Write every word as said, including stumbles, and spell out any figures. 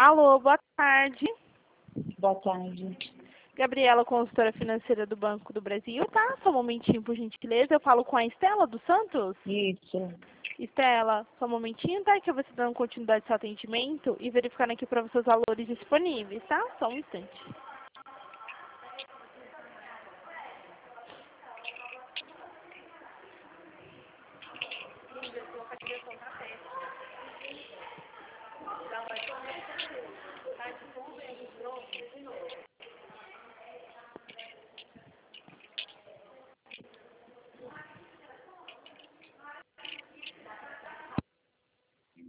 Alô, boa tarde. Boa tarde. Gabriela, consultora financeira do Banco do Brasil, tá? Só um momentinho, por gentileza. Eu falo com a Estela dos Santos. Isso. Estela, só um momentinho, tá? Que eu vou te dando continuidade ao seu atendimento e verificando aqui para você os valores disponíveis, tá? Só um instante.